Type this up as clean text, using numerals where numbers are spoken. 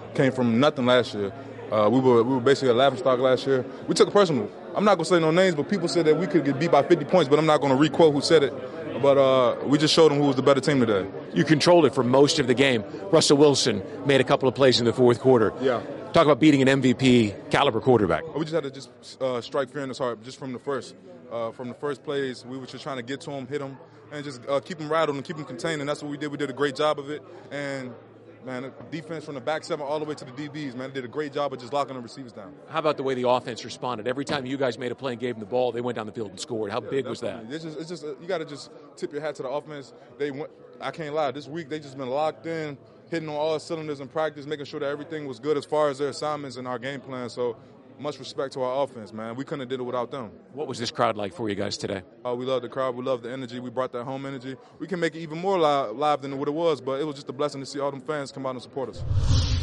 came from nothing last year. We were basically a laughingstock last year. We took it personal. I'm not going to say no names, but people said that we could get beat by 50 points, but I'm not going to re-quote who said it. But we just showed them who was the better team today. You controlled it for most of the game. Russell Wilson made a couple of plays in the fourth quarter. Yeah. Talk about beating an MVP caliber quarterback. We just had to just strike fear in his heart just from the first. From the first plays, we were just trying to get to him, hit him, and just keep him rattled and keep him contained, and that's what we did. We did a great job of it. And, man, the defense from the back seven all the way to the DBs, man, did a great job of just locking the receivers down. How about the way the offense responded? Every time you guys made a play and gave them the ball, they went down the field and scored. How big was that? It's just you got to just tip your hat to the offense. I can't lie. This week they just been locked in, hitting on all cylinders in practice, making sure that everything was good as far as their assignments and our game plan. So much respect to our offense, man. We couldn't have did it without them. What was this crowd like for you guys today? We love the crowd. We love the energy. We brought that home energy. We can make it even more live than what it was, but it was just a blessing to see all them fans come out and support us.